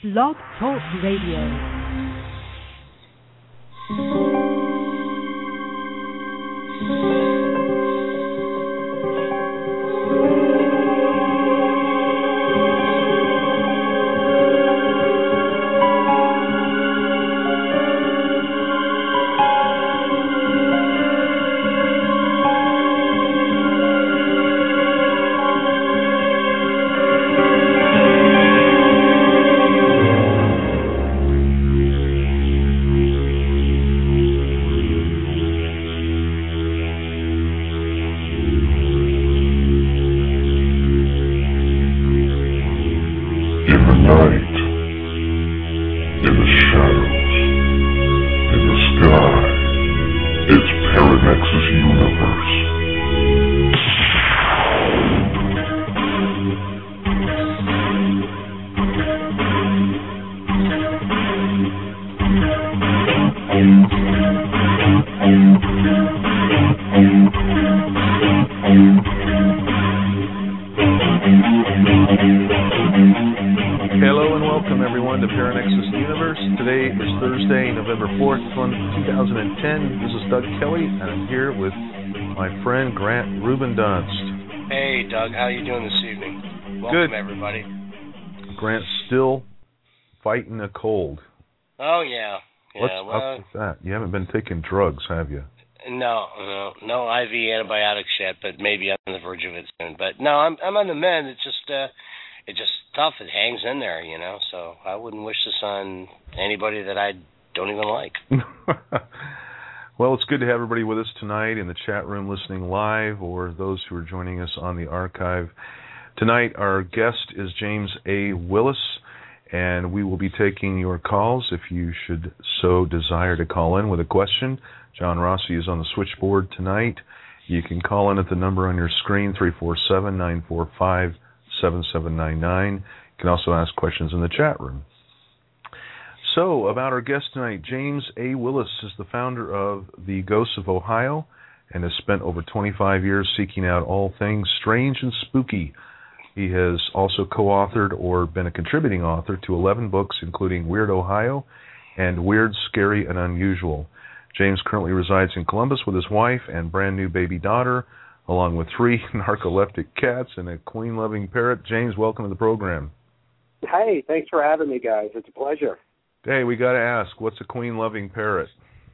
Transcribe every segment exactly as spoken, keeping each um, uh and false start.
Blog Talk Radio. How you doing this evening? Welcome, Good. everybody. Grant's still fighting a cold. Oh, yeah. yeah What's well, up with that? You haven't been taking drugs, have you? No, no, no I V antibiotics yet, but maybe on the verge of it soon. But no, I'm I'm on the mend. It's just uh, it's just tough. It hangs in there, you know. So I wouldn't wish this on anybody that I don't even like. Well, it's good to have everybody with us tonight in the chat room listening live, or those who are joining us on the archive. Tonight, our guest is James A. Willis, and we will be taking your calls if you should so desire to call in with a question. John Rossi is on the switchboard tonight. You can call in at the number on your screen, three four seven, nine four five, seven seven nine nine. You can also ask questions in the chat room. So, about our guest tonight, James A. Willis is the founder of the Ghosts of Ohio and has spent over twenty-five years seeking out all things strange and spooky. He has also co-authored or been a contributing author to eleven books, including Weird Ohio and Weird, Scary, and Unusual. James currently resides in Columbus with his wife and brand new baby daughter, along with three narcoleptic cats and a queen-loving parrot. James, welcome to the program. Hey, thanks for having me, guys. It's a pleasure. Hey, we got to ask, what's a queen-loving parrot?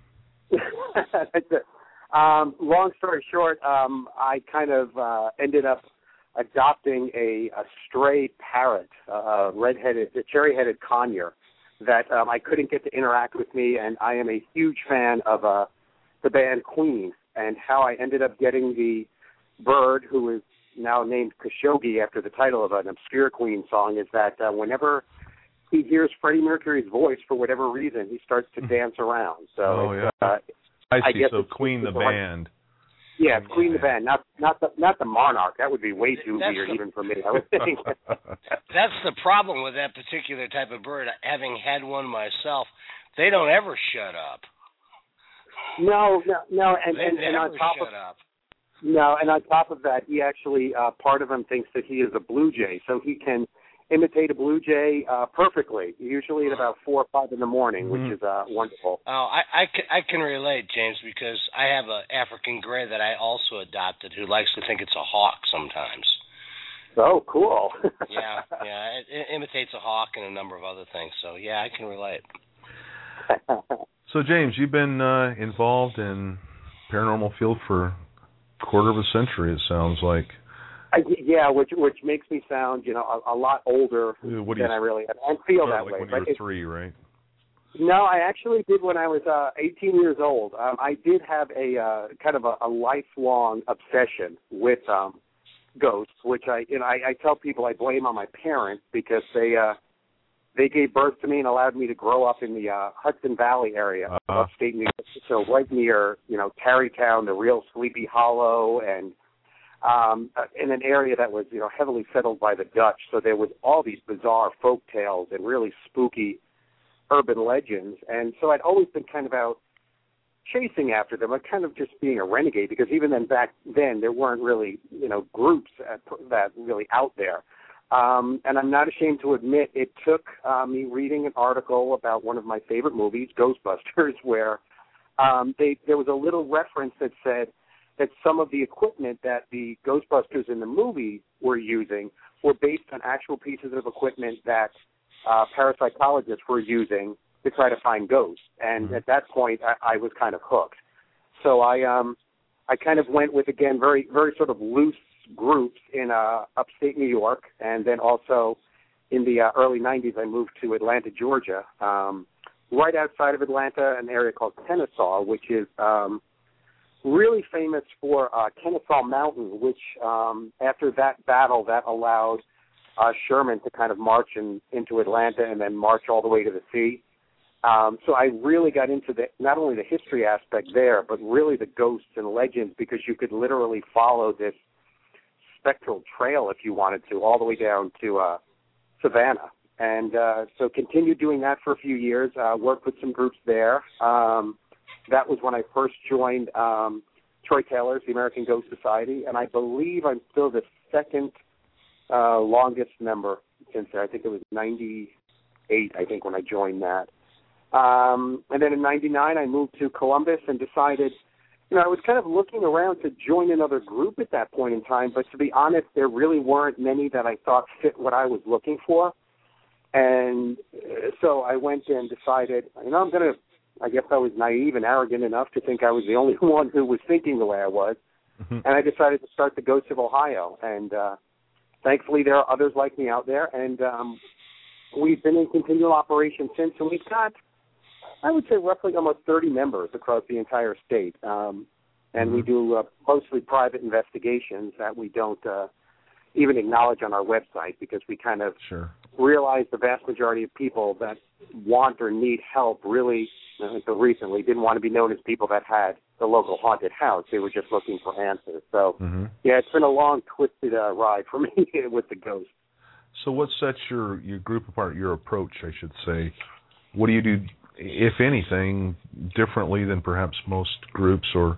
um, long story short, um, I kind of uh, ended up adopting a, a stray parrot, uh, a red-headed, a cherry-headed conure that um, I couldn't get to interact with me, and I am a huge fan of uh, the band Queen, and how I ended up getting the bird, who is now named Khashoggi after the title of an obscure Queen song, is that uh, whenever he hears Freddie Mercury's voice, for whatever reason, he starts to dance around. So oh, it's, yeah. uh, I see. I guess so it's, Queen it's the like, band. Yeah, it's Queen yeah. the band, not not the not the Monarch. That would be way too That's weird the, even for me. I would think. That's the problem with that particular type of bird. Having had one myself, they don't ever shut up. No, no, no, and they and, never and on top shut of up. no, and on top of that, he actually uh, part of him thinks that he is a blue jay, so he can imitate a blue jay uh, perfectly, usually at about four or five in the morning, mm-hmm. which is uh, wonderful. Oh, I, I, can, I can relate, James, because I have an African gray that I also adopted who likes to think it's a hawk sometimes. Oh, cool. yeah, yeah, it, it imitates a hawk and a number of other things, so yeah, I can relate. So, James, you've been uh, involved in paranormal field for a quarter of a century, it sounds like. I, yeah, which which makes me sound, you know, a, a lot older what than you, I really am, and feel that like way. When but you were it, three, right? No, I actually did when I was uh, eighteen years old. Um, I did have a uh, kind of a, a lifelong obsession with um, ghosts, which I, you know, I, I tell people I blame on my parents because they uh, they gave birth to me and allowed me to grow up in the uh, Hudson Valley area of uh-huh. upstate New York, so right near, you know, Tarrytown, the real Sleepy Hollow, and um, in an area that was, you know, heavily settled by the Dutch. So there was all these bizarre folk tales and really spooky urban legends. And so I'd always been kind of out chasing after them, like kind of just being a renegade, because even then back then there weren't really, you know, groups at, that really out there. Um, and I'm not ashamed to admit it took uh, me reading an article about one of my favorite movies, Ghostbusters, where um, they, there was a little reference that said that some of the equipment that the Ghostbusters in the movie were using were based on actual pieces of equipment that uh, parapsychologists were using to try to find ghosts. And mm-hmm. at that point, I, I was kind of hooked. So I um, I kind of went with, again, very, very sort of loose groups in uh, upstate New York, and then also in the uh, early nineties I moved to Atlanta, Georgia, um, right outside of Atlanta, an area called Kennesaw, which is um, really famous for uh, Kennesaw Mountain, which um, after that battle that allowed uh, Sherman to kind of march in, into Atlanta and then march all the way to the sea. Um, so I really got into the not only the history aspect there, but really the ghosts and legends, because you could literally follow this spectral trail, if you wanted to, all the way down to uh, Savannah. And uh, so continued doing that for a few years, uh, worked with some groups there. Um, that was when I first joined um, Troy Taylor's, the American Ghost Society, and I believe I'm still the second uh, longest member since I think it was ninety-eight, I think, when I joined that. Um, and then in ninety-nine, I moved to Columbus and decided, you know, I was kind of looking around to join another group at that point in time, but to be honest, there really weren't many that I thought fit what I was looking for. And so I went and decided, you know, I'm going to, I guess I was naive and arrogant enough to think I was the only one who was thinking the way I was. Mm-hmm. And I decided to start the Ghosts of Ohio. And uh, thankfully there are others like me out there. And um, we've been in continual operation since, and we've got, I would say, roughly almost thirty members across the entire state. Um, and mm-hmm. we do uh, mostly private investigations that we don't uh, even acknowledge on our website, because we kind of sure. realize the vast majority of people that want or need help really, uh, until recently, didn't want to be known as people that had the local haunted house. They were just looking for answers. So, mm-hmm. yeah, it's been a long, twisted uh, ride for me with the ghosts. So what sets your, your group apart, your approach, I should say? What do you do, if anything, differently than perhaps most groups? Or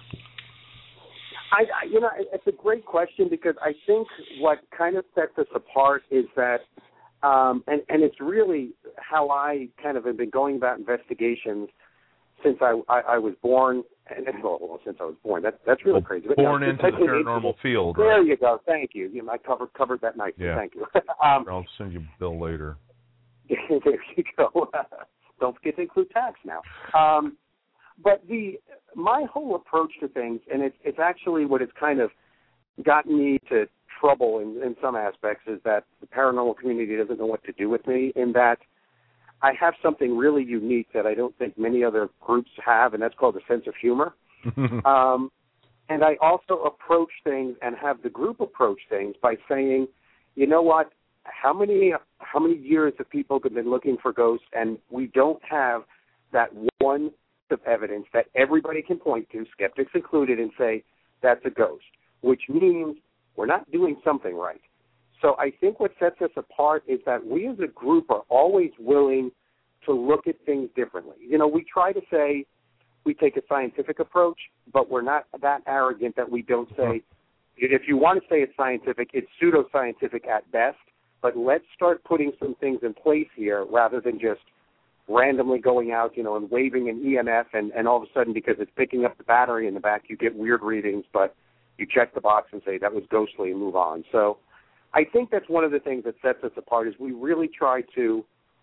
I, I, you know, it's a great question, because I think what kind of sets us apart is that, um, and, and it's really how I kind of have been going about investigations since I, I, I was born, and well, since I was born. That, that's really well, crazy. Born no, into the paranormal field, there right? There you go. Thank you. you know, I covered covered that nicely. Yeah. Thank you. um, I'll send you a bill later. There you go. Don't forget to include tax now. Um, but the my whole approach to things, and it's it's actually what has kind of gotten me to trouble in, in some aspects, is that the paranormal community doesn't know what to do with me, in that I have something really unique that I don't think many other groups have, and that's called a sense of humor. um, and I also approach things and have the group approach things by saying, you know what, how many how many years have people been looking for ghosts, and we don't have that one of evidence that everybody can point to, skeptics included, and say that's a ghost, which means we're not doing something right. So I think what sets us apart is that we as a group are always willing to look at things differently. You know, we try to say we take a scientific approach, but we're not that arrogant that we don't say, if you want to say it's scientific, it's pseudoscientific at best, but let's start putting some things in place here rather than just randomly going out, you know, and waving an E M F, and, and all of a sudden, because it's picking up the battery in the back, you get weird readings, but you check the box and say that was ghostly and move on. So I think that's one of the things that sets us apart, is we really try to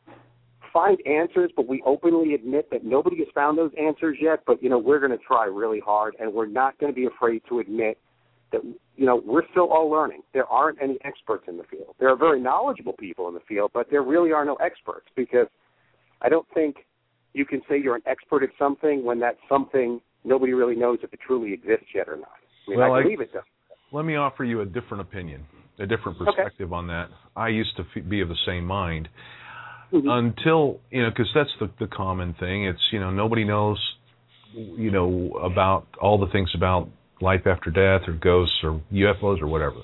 find answers, but we openly admit that nobody has found those answers yet, but, you know, we're going to try really hard, and we're not going to be afraid to admit that, you know, we're still all learning. There aren't any experts in the field. There are very knowledgeable people in the field, but there really are no experts, because I don't think you can say you're an expert at something when that something nobody really knows if it truly exists yet or not. I mean, well, I I, believe it does. Let me offer you a different opinion, a different perspective okay. on that. I used to f- be of the same mind mm-hmm. until, you know, because that's the, the common thing. It's, you know, nobody knows, you know, about all the things about life after death or ghosts or U F Os or whatever.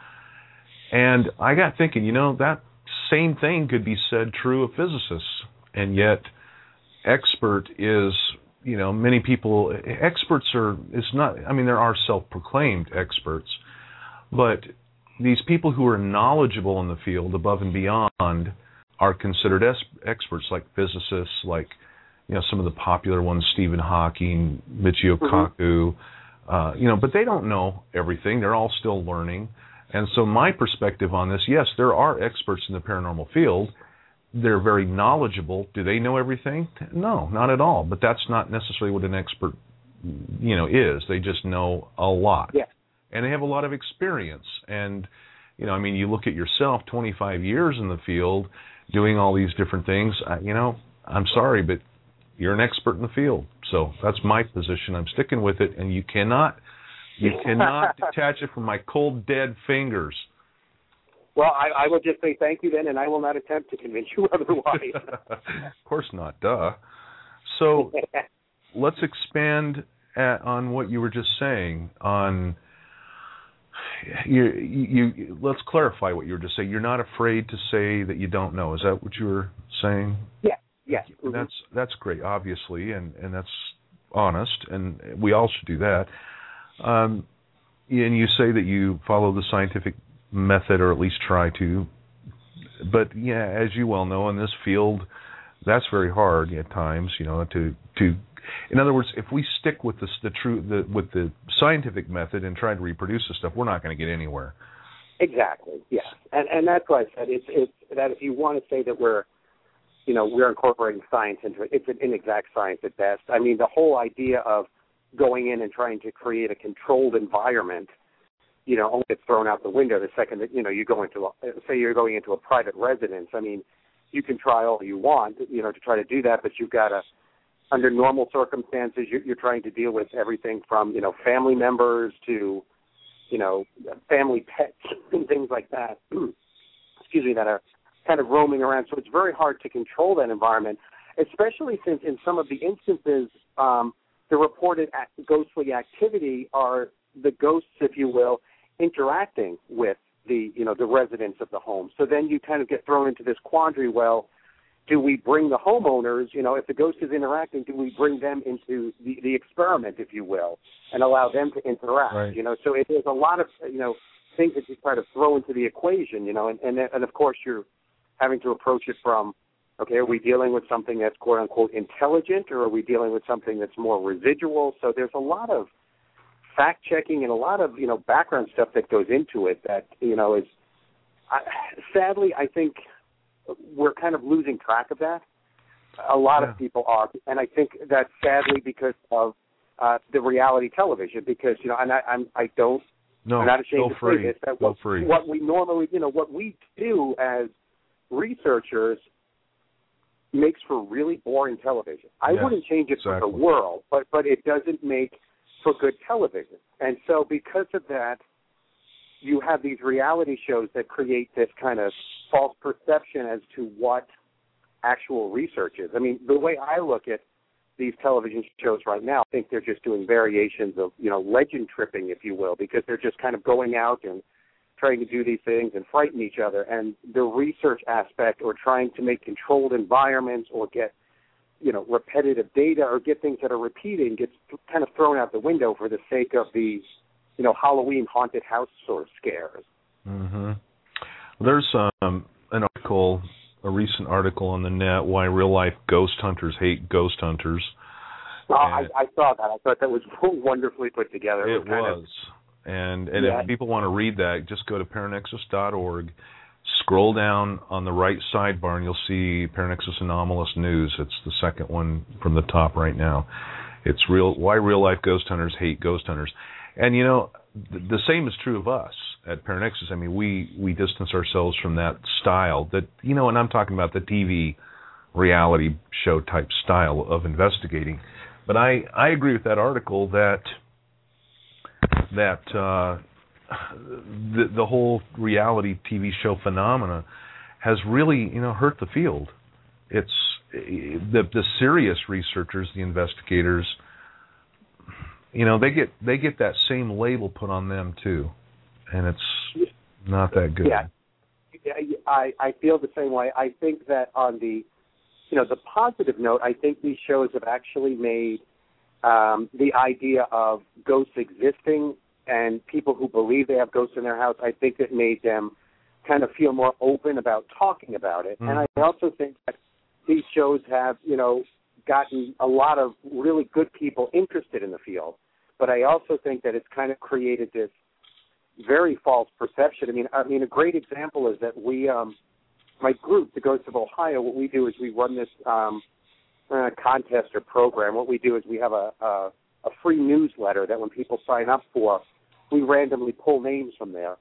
And I got thinking, you know, that same thing could be said true of physicists. And yet, expert is, you know, many people, experts are, it's not, I mean, there are self-proclaimed experts, but these people who are knowledgeable in the field above and beyond are considered es- experts, like physicists, like, you know, some of the popular ones, Stephen Hawking, Michio Kaku, mm-hmm. uh, you know, but they don't know everything. They're all still learning. And so my perspective on this, yes, there are experts in the paranormal field. They're very knowledgeable. Do they know everything? No, not at all. But that's not necessarily what an expert, you know, is. They just know a lot. Yeah. And they have a lot of experience. And, you know, I mean, you look at yourself, twenty-five years in the field, doing all these different things. You know, I'm sorry, but you're an expert in the field. So that's my position. I'm sticking with it. And you cannot, you cannot detach it from my cold, dead fingers. Well, I, I will just say thank you then, and I will not attempt to convince you otherwise. Of course not, duh. So let's expand at, on what you were just saying. On you, you, you, let's clarify what you were just saying. You're not afraid to say that you don't know. Is that what you were saying? Yeah. Yeah. Mm-hmm. That's that's great, obviously, and, and that's honest, and we all should do that. Um, and you say that you follow the scientific method, or at least try to. But yeah, as you well know, in this field, that's very hard at times. You know, to to. In other words, if we stick with this, the true the with the scientific method and try to reproduce this stuff, we're not going to get anywhere. Exactly. Yeah, and and that's why I said it's it's that if you want to say that we're, you know, we're incorporating science into it, it's an inexact science at best. I mean, the whole idea of going in and trying to create a controlled environment, you know, only gets thrown out the window the second that, you know, you go into, a, say you're going into a private residence. I mean, you can try all you want, you know, to try to do that, but you've got to, under normal circumstances, you're, you're trying to deal with everything from, you know, family members to, you know, family pets and things like that, excuse me, that are kind of roaming around. So it's very hard to control that environment, especially since in some of the instances, um, the reported act- ghostly activity are the ghosts, if you will, interacting with the, you know, the residents of the home. So then you kind of get thrown into this quandary. Well, do we bring the homeowners, you know, if the ghost is interacting, do we bring them into the, the experiment, if you will, and allow them to interact? Right. You know, so it, there's a lot of, you know, things that you try to throw into the equation, you know, and, and, and of course you're having to approach it from, okay, are we dealing with something that's quote-unquote intelligent, or are we dealing with something that's more residual? So there's a lot of fact-checking and a lot of, you know, background stuff that goes into it that, you know, is, I, sadly, I think we're kind of losing track of that. A lot yeah. of people are, and I think that's sadly because of uh, the reality television, because, you know, and I, I'm, I don't, no, I'm not ashamed to free. say this, that go what, free. what we normally, you know, what we do as researchers makes for really boring television. I yeah, wouldn't change it exactly. for the world, but but it doesn't make for good television. And so because of that, you have these reality shows that create this kind of false perception as to what actual research is. I mean, the way I look at these television shows right now, I think they're just doing variations of, you know, legend tripping, if you will, because they're just kind of going out and trying to do these things and frighten each other. And the research aspect, or trying to make controlled environments or get, you know, repetitive data or get things that are repeating, gets kind of thrown out the window for the sake of these, you know, Halloween haunted house sort of scares. Mm-hmm. There's um, an article, a recent article on the net, Why Real Life Ghost Hunters Hate Ghost Hunters. Oh, I, I saw that. I thought that was wonderfully put together. It, it was. was. Of, and and yeah. if people want to read that, just go to paranexus dot org, scroll down on the right sidebar, and you'll see Paranexus Anomalous News. It's the second one from the top right now. It's real. Why Real Life Ghost Hunters Hate Ghost Hunters. And, you know, the, the same is true of us at Paranexus. I mean, we, we distance ourselves from that style that, you know, and I'm talking about the T V reality show type style of investigating. But I, I agree with that article that that uh, the, the whole reality T V show phenomena has really, you know, hurt the field. It's the the serious researchers, the investigators, you know, they get they get that same label put on them too, and it's not that good. Yeah, I I feel the same way. I think that on the, you know, the positive note, I think these shows have actually made um, the idea of ghosts existing and people who believe they have ghosts in their house, I think it made them kind of feel more open about talking about it. Mm. And I also think that these shows have, you know, gotten a lot of really good people interested in the field. But I also think that it's kind of created this very false perception. I mean, I mean, a great example is that we, um, my group, the Ghosts of Ohio, what we do is we run this um, uh, contest or program. What we do is we have a, a, a free newsletter that when people sign up for, we randomly pull names from there.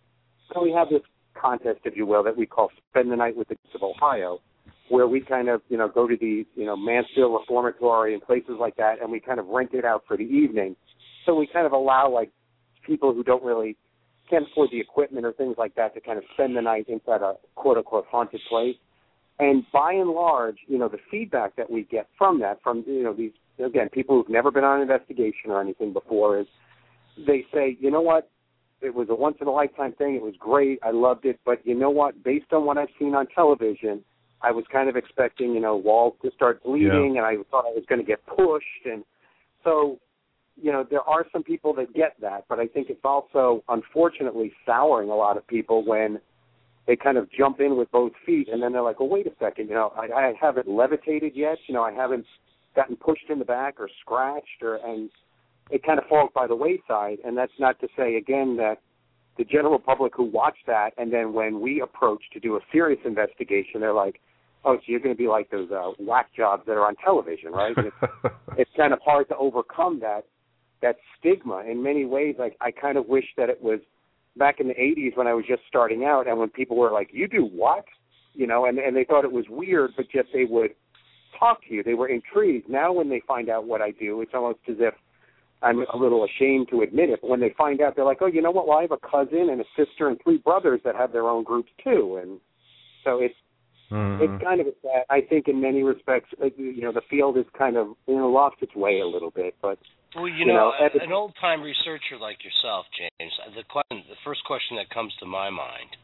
So we have this contest, if you will, that we call Spend the Night with the Ghosts of Ohio, where we kind of, you know, go to these, you know, Mansfield Reformatory and places like that, and we kind of rent it out for the evening. So we kind of allow, like, people who don't really, can't afford the equipment or things like that to kind of spend the night inside a quote-unquote haunted place. And by and large, you know, the feedback that we get from that, from, you know, these, again, people who've never been on an investigation or anything before, is they say, you know what, it was a once-in-a-lifetime thing, it was great, I loved it, but you know what, based on what I've seen on television, I was kind of expecting, you know, walls to start bleeding, yeah. and I thought I was going to get pushed. And so, you know, there are some people that get that, but I think it's also, unfortunately, souring a lot of people when they kind of jump in with both feet, and then they're like, well, wait a second, you know, I, I haven't levitated yet, you know, I haven't gotten pushed in the back or scratched, or and it kind of falls by the wayside. And that's not to say, again, that the general public who watch that, and then when we approach to do a serious investigation, they're like, oh, so you're going to be like those uh, whack jobs that are on television, right? It's, it's kind of hard to overcome that that stigma. In many ways, like, I kind of wish that it was back in the eighties when I was just starting out, and when people were like, you do what? You know, and, and they thought it was weird, but yet they would talk to you. They were intrigued. Now when they find out what I do, it's almost as if I'm a little ashamed to admit it. But when they find out, they're like, oh, you know what? Well, I have a cousin and a sister and three brothers that have their own groups too. And so it's, Mm-hmm. It's kind of sad. I think in many respects, you know, the field has kind of, you know, lost its way a little bit. But well, you, you know, know an old-time researcher like yourself, James, the question, the first question that comes to my mind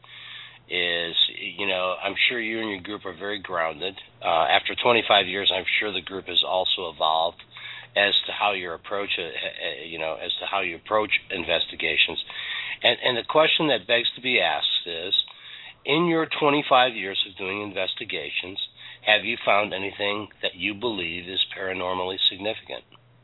is, you know, I'm sure you and your group are very grounded. Uh, after twenty-five years, I'm sure the group has also evolved as to how you approach it, you know, as to how you approach investigations. And, and the question that begs to be asked is, in your twenty-five years of doing investigations, have you found anything that you believe is paranormally significant?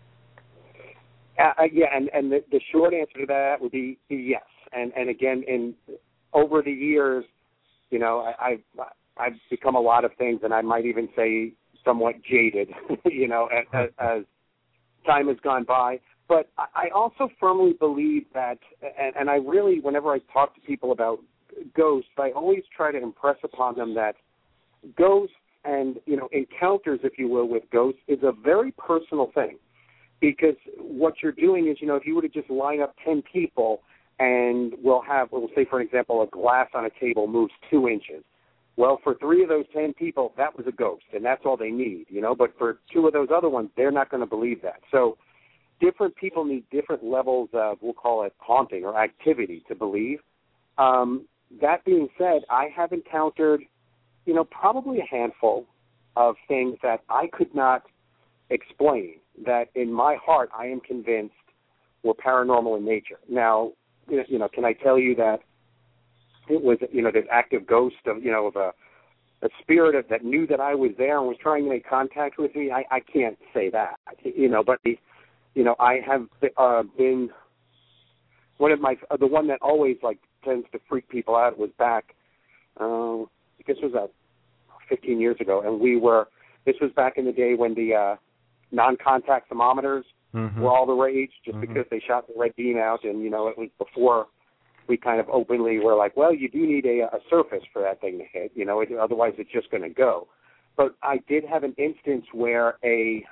Uh, yeah, and, and the, the short answer to that would be yes. And and again, in over the years, you know, I, I've I've become a lot of things, and I might even say somewhat jaded, you know, as, as time has gone by. But I also firmly believe that, and, and I really, whenever I talk to people about ghosts, I always try to impress upon them that ghosts and, you know, encounters, if you will, with ghosts is a very personal thing, because what you're doing is, you know, if you were to just line up ten people and we'll have, we'll say, for example, a glass on a table moves two inches. Well, for three of those ten people, that was a ghost, and that's all they need, you know, but for two of those other ones, they're not going to believe that. So different people need different levels of, we'll call it haunting or activity to believe. Um, That being said, I have encountered, you know, probably a handful of things that I could not explain, that in my heart I am convinced were paranormal in nature. Now, you know, can I tell you that it was, you know, this active ghost of, you know, of a, a spirit of, that knew that I was there and was trying to make contact with me? I, I can't say that, you know, but, the, you know, I have uh, been, one of my, the one that always, like, tends to freak people out was back, uh, I guess it was uh, fifteen years ago, and we were, this was back in the day when the uh, non-contact thermometers mm-hmm. were all the rage, just mm-hmm. because they shot the red beam out, and, you know, it was before we kind of openly were like, well, you do need a, a surface for that thing to hit, you know, it, otherwise it's just going to go. But I did have an instance where a,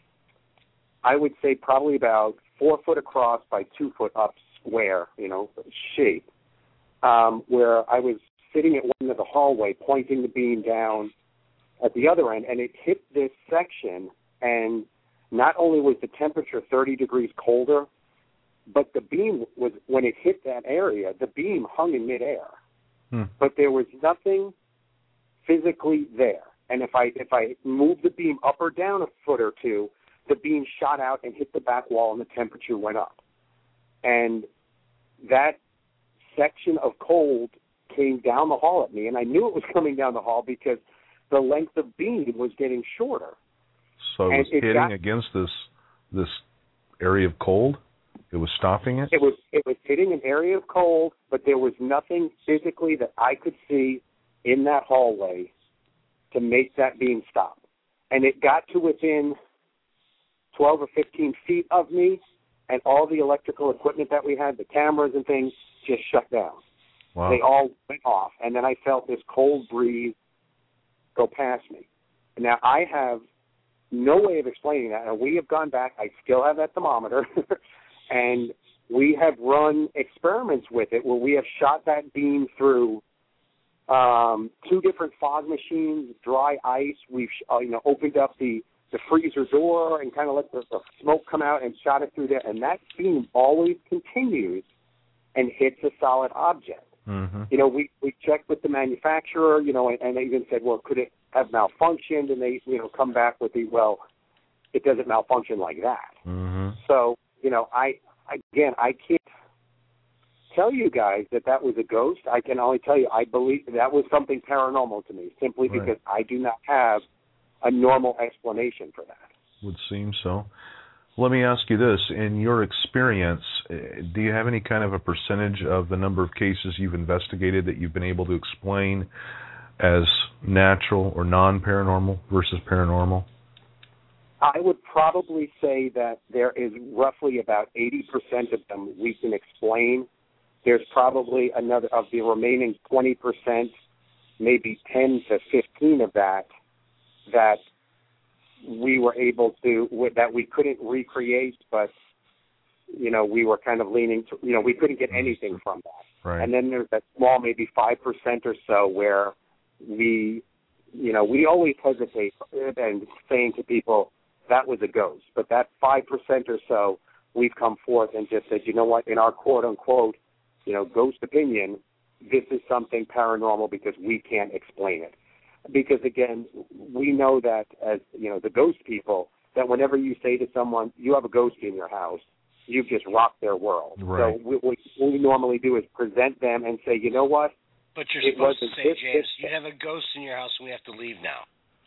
I would say probably about four foot across by two foot up square, you know, shape, um, where I was sitting at one end of the hallway pointing the beam down at the other end, and it hit this section, and not only was the temperature thirty degrees colder, but the beam was, when it hit that area, the beam hung in midair. Hmm. But there was nothing physically there. And if I if I moved the beam up or down a foot or two, the beam shot out and hit the back wall, and the temperature went up. And that section of cold came down the hall at me, and I knew it was coming down the hall because the length of beam was getting shorter. So it was and it hitting got, against this this area of cold? It was stopping it? It was it was hitting an area of cold, but there was nothing physically that I could see in that hallway to make that beam stop. And it got to within twelve or fifteen feet of me, and all the electrical equipment that we had, the cameras and things, just shut down. Wow. They all went off, and then I felt this cold breeze go past me. Now, I have no way of explaining that, and we have gone back. I still have that thermometer, and we have run experiments with it where we have shot that beam through um, two different fog machines, dry ice. We've uh, you know opened up the, the freezer door and kind of let the, the smoke come out and shot it through there, and that beam always continues and hits a solid object. Mm-hmm. You know, we, we checked with the manufacturer, you know, and, and they even said, well, could it have malfunctioned? And they, you know, come back with the, well, it doesn't malfunction like that. Mm-hmm. So, you know, I, again, I can't tell you guys that that was a ghost. I can only tell you I believe that was something paranormal to me, simply Right. because I do not have a normal explanation for that. Would seem so. Let me ask you this. In your experience, do you have any kind of a percentage of the number of cases you've investigated that you've been able to explain as natural or non-paranormal versus paranormal? I would probably say that there is roughly about eighty percent of them we can explain. There's probably another, of the remaining twenty percent, maybe ten to fifteen of that, that we were able to, that we couldn't recreate, but, you know, we were kind of leaning to, you know, we couldn't get anything from that. Right. And then there's that small, maybe five percent or so where we, you know, we always hesitate and saying to people, that was a ghost. But that five percent or so, we've come forth and just said, you know what, in our quote-unquote, you know, ghost opinion, this is something paranormal because we can't explain it. Because, again, we know that as, you know, the ghost people, that whenever you say to someone, you have a ghost in your house, you've just rocked their world. Right. So what we normally do is present them and say, you know what? But you're It supposed to wasn't say, this, James, this, you have a ghost in your house and we have to leave now.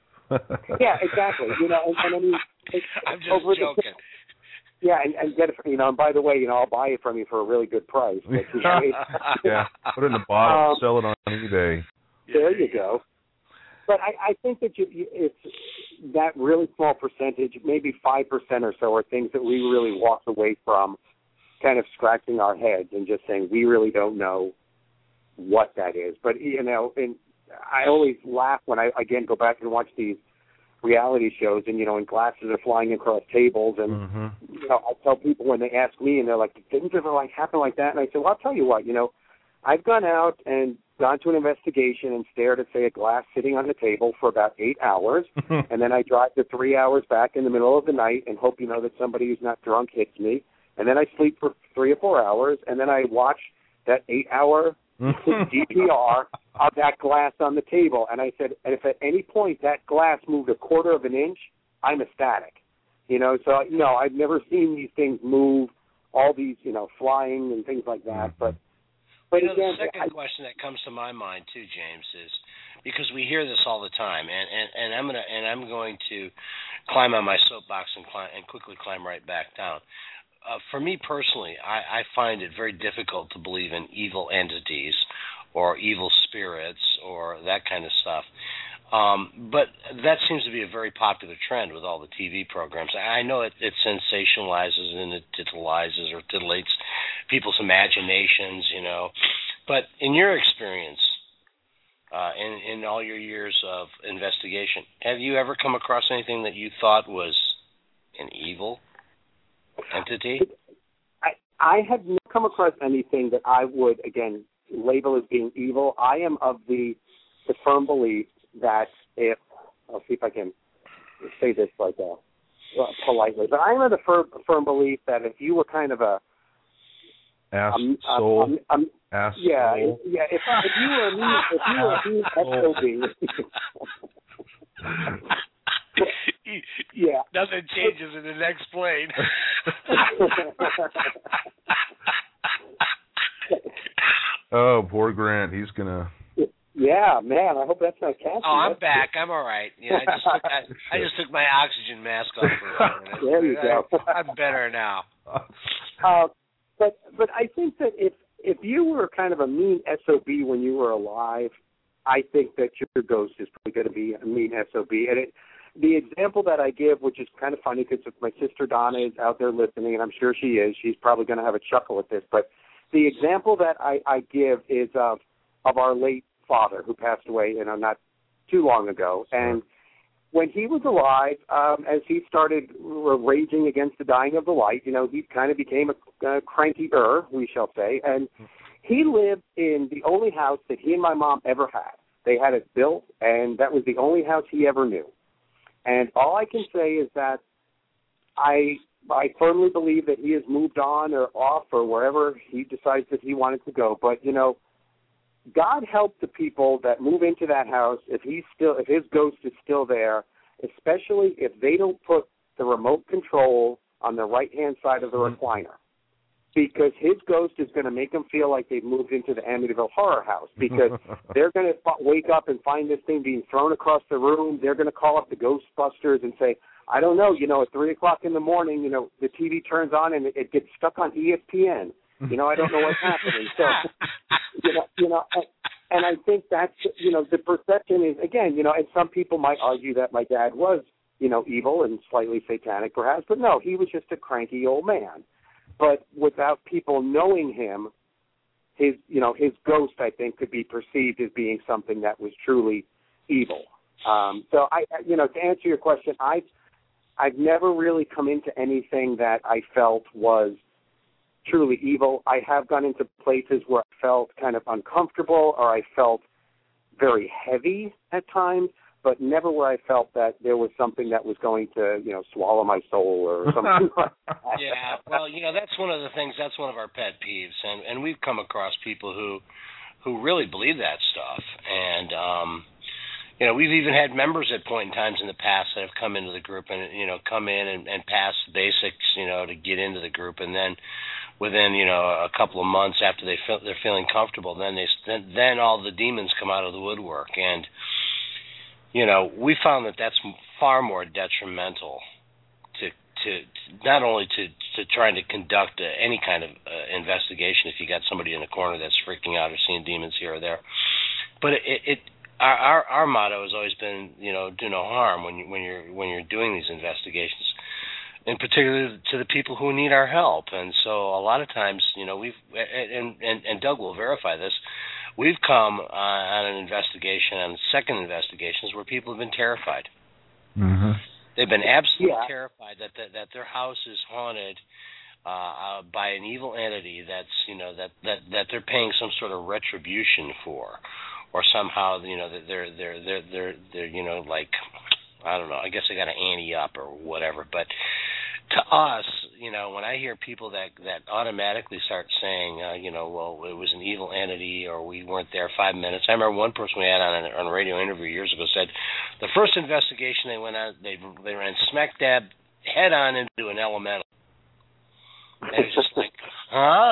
Yeah, exactly. You know, and, and I mean, it's, I'm just over joking. The, yeah, and, and get it, you know, and by the way, you know, I'll buy it from you for a really good price. But, you know, it, Yeah, put it in a bottle, Um, sell it on eBay. there you go. But I, I think that you, you, it's that really small percentage, maybe five percent or so, are things that we really walked away from, kind of scratching our heads and just saying we really don't know what that is. But, you know, and I always laugh when I, again, go back and watch these reality shows and, you know, and glasses are flying across tables. And, Mm-hmm. you know, I tell people when they ask me and they're like, didn't it ever, like, happen like that? And I say, well, I'll tell you what, you know, I've gone out and gone to an investigation and stared at, say, a glass sitting on the table for about eight hours, and then I drive the three hours back in the middle of the night and hope, you know, that somebody who's not drunk hits me, and then I sleep for three or four hours, and then I watch that eight-hour D P R of that glass on the table, and I said, and if at any point that glass moved a quarter of an inch, I'm ecstatic. You know, so, you know, I've never seen these things move, all these, you know, flying and things like that, but But you know, again, the second I, question that comes to my mind too, James, is because we hear this all the time, and, and, and I'm gonna and I'm going to climb on my soapbox and climb, and quickly climb right back down. Uh, for me personally, I, I find it very difficult to believe in evil entities or evil spirits or that kind of stuff. Um, but that seems to be a very popular trend with all the T V programs. I know it, it sensationalizes and it titillizes or titillates people's imaginations, you know. But in your experience, uh, in, in all your years of investigation, have you ever come across anything that you thought was an evil entity? I, I have not come across anything that I would, again, label as being evil. I am of the, the firm belief that if, I'll see if I can say this like a, uh, politely, but I'm of the firm, firm belief that if you were kind of a, Ass um, soul. um, um, Ass yeah, soul. yeah. If, if you were a mean, if you were a mean S O B, yeah. Nothing changes in the next plane. He's gonna. Yeah, man. I hope that's not Cassie. Oh, I'm that's back. Good. I'm all right. Yeah, I just took I, I just took my oxygen mask off for a minute. There you go. I, I'm better now. Uh, but but I think that if if you were kind of a mean S O B when you were alive, I think that your ghost is probably going to be a mean S O B. And it, the example that I give, which is kind of funny because if my sister Donna is out there listening, and I'm sure she is, she's probably going to have a chuckle at this. But the example that I, I give is of of our late father who passed away, you know, not too long ago. And when he was alive, um, as he started raging against the dying of the light, you know, he kind of became a, a cranky-er, we shall say. And he lived in the only house that he and my mom ever had. They had it built, and that was the only house he ever knew. And all I can say is that I I firmly believe that he has moved on or off or wherever he decides that he wanted to go. But, you know, God help the people that move into that house if he's still, if his ghost is still there, especially if they don't put the remote control on the right-hand side of the recliner, because his ghost is going to make them feel like they've moved into the Amityville Horror House, because they're going to wake up and find this thing being thrown across the room. They're going to call up the Ghostbusters and say, I don't know, you know, at three o'clock in the morning, you know, the T V turns on and it gets stuck on E S P N. You know, I don't know what's happening. So, you know, you know, and, and I think that's, you know, the perception is, again, you know, and some people might argue that my dad was, you know, evil and slightly satanic perhaps, but no, he was just a cranky old man. But without people knowing him, his, you know, his ghost, I think, could be perceived as being something that was truly evil. Um, so, I, you know, to answer your question, I've, I've never really come into anything that I felt was truly evil. I have gone into places where I felt kind of uncomfortable or I felt very heavy at times, but never where I felt that there was something that was going to, you know, swallow my soul or something like that. Yeah, well, you know, that's one of the things, that's one of our pet peeves, and, and we've come across people who who really believe that stuff, and, um, you know, we've even had members at point in times in the past that have come into the group and, you know, come in and, and pass basics, you know, to get into the group, and then within, you know, a couple of months after they feel, they're feeling comfortable, then they then, then all the demons come out of the woodwork. And, you know, we found that that's far more detrimental to to, to not only to, to trying to conduct uh, any kind of uh, investigation if you got somebody in the corner that's freaking out or seeing demons here or there, but it, it our, our our motto has always been, you know, do no harm when you when you're when you're doing these investigations. In particular to the people who need our help. And so a lot of times, you know, we've, and, and, and Doug will verify this, we've come uh, on an investigation, on second investigations, where people have been terrified. Mm-hmm. They've been absolutely yeah. terrified that, that that their house is haunted uh, uh, by an evil entity that's, you know, that, that, that they're paying some sort of retribution for, or somehow, you know, that they're, they're, they're, they're, they're, you know, like, I don't know, I guess they got to ante up or whatever, but to us, you know, when I hear people that, that automatically start saying, uh, you know, well, it was an evil entity or we weren't there five minutes. I remember one person we had on a, on a radio interview years ago said the first investigation they went on, they they ran smack dab head on into an elemental. And it was just like, huh?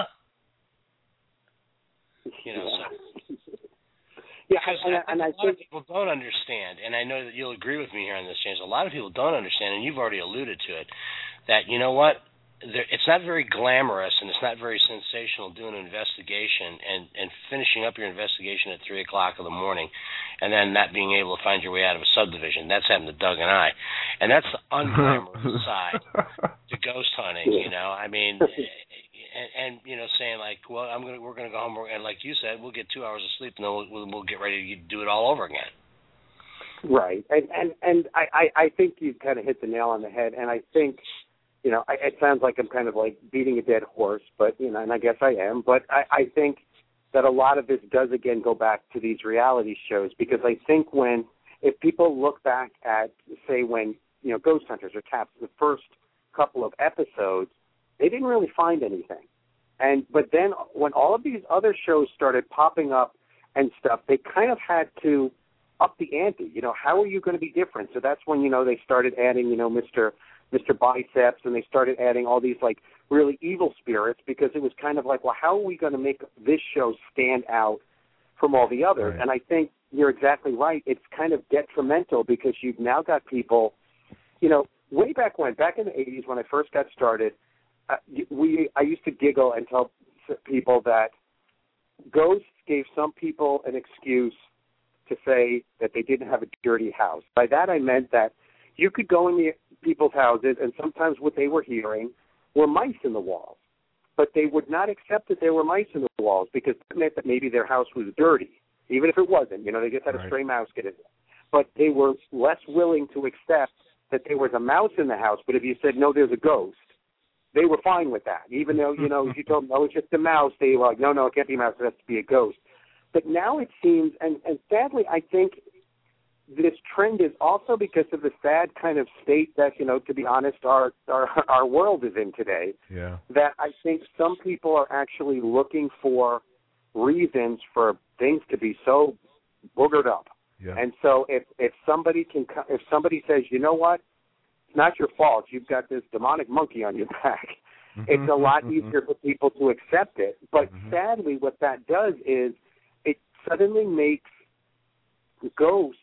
You know, so. Yeah, Because and, I, and I I think a lot think of people don't understand, and I know that you'll agree with me here on this, James. A lot of people don't understand, and you've already alluded to it, that, you know what, there, it's not very glamorous and it's not very sensational doing an investigation and, and finishing up your investigation at three o'clock in the morning and then not being able to find your way out of a subdivision. That's happened to Doug and I. And that's the unglamorous side to ghost hunting, you know. I mean... And, and you know, saying like, well, I'm gonna, we're gonna go home, and like you said, we'll get two hours of sleep, and then we'll, we'll, we'll get ready to do it all over again. Right, and and and I, I, I think you kind of hit the nail on the head, and I think, you know, I, it sounds like I'm kind of like beating a dead horse, but you know, and I guess I am, but I, I think that a lot of this does again go back to these reality shows, because I think when if people look back at, say, when you know, Ghost Hunters or Taps, the first couple of episodes, they didn't really find anything. And but then when all of these other shows started popping up and stuff, they kind of had to up the ante. You know, how are you going to be different? So that's when, you know, they started adding, you know, Mister Mister Biceps, and they started adding all these, like, really evil spirits, because it was kind of like, well, how are we going to make this show stand out from all the others. Right. And I think you're exactly right. It's kind of detrimental because you've now got people, you know, way back when, back in the eighties when I first got started, uh, we I used to giggle and tell people that ghosts gave some people an excuse to say that they didn't have a dirty house. By that I meant that you could go in the people's houses and sometimes what they were hearing were mice in the walls. But they would not accept that there were mice in the walls because that meant that maybe their house was dirty, even if it wasn't. You know, they just had a Right. stray mouse get in there. But they were less willing to accept that there was a mouse in the house. But if you said, no, there's a ghost, they were fine with that. Even though, you know, if you told them, no, it's just a mouse, they were like, no, no, it can't be a mouse, it has to be a ghost. But now it seems, and, and sadly, I think this trend is also because of the sad kind of state that, you know, to be honest, our our, our world is in today, Yeah. that I think some people are actually looking for reasons for things to be so boogered up. Yeah. And so if, if somebody can, co- if somebody says, you know what, it's not your fault, you've got this demonic monkey on your back, it's a lot easier for people to accept it. But Mhm. sadly, what that does is it suddenly makes ghosts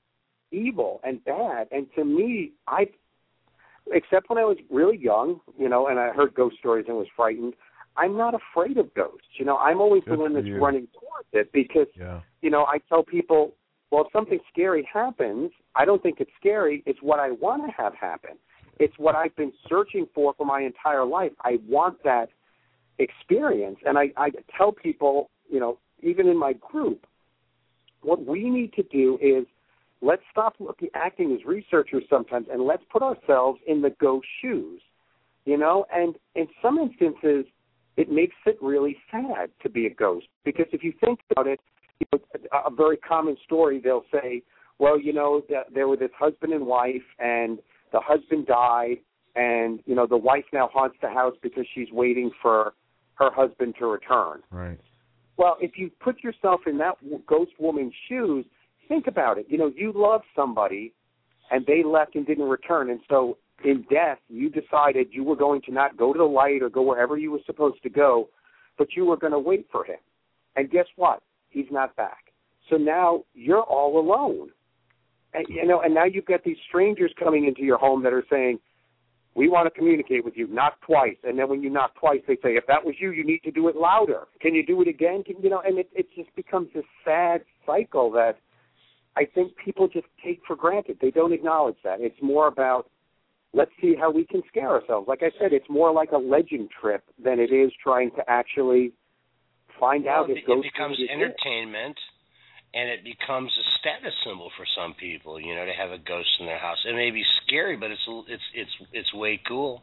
evil and bad. And to me, I, except when I was really young, you know, and I heard ghost stories and was frightened, I'm not afraid of ghosts. You know, I'm always Good the one for that's you. running towards it because, Yeah. you know, I tell people, well, if something scary happens, I don't think it's scary. It's what I want to have happen. It's what I've been searching for for my entire life. I want that experience. And I, I tell people, you know, even in my group, what we need to do is let's stop looking, acting as researchers sometimes, and let's put ourselves in the ghost shoes, you know? And in some instances, it makes it really sad to be a ghost because if you think about it, you know, a very common story, they'll say, well, you know, that there were this husband and wife, and the husband died, and, you know, the wife now haunts the house because she's waiting for her husband to return. Right. Well, if you put yourself in that ghost woman's shoes, think about it. You know, you love somebody, and they left and didn't return, and so in death, you decided you were going to not go to the light or go wherever you were supposed to go, but you were going to wait for him. And guess what? He's not back. So now you're all alone. And, you know, and now you've got these strangers coming into your home that are saying, we want to communicate with you, knock twice. And then when you knock twice, they say, if that was you, you need to do it louder. Can you do it again? Can, you know, and it, it just becomes this sad cycle that I think people just take for granted. They don't acknowledge that. It's more about, let's see how we can scare ourselves. Like I said, it's more like a legend trip than it is trying to actually find well, out if it, ghosts it becomes really entertainment, and it becomes a status symbol for some people. You know, to have a ghost in their house. It may be scary, but it's it's it's it's way cool.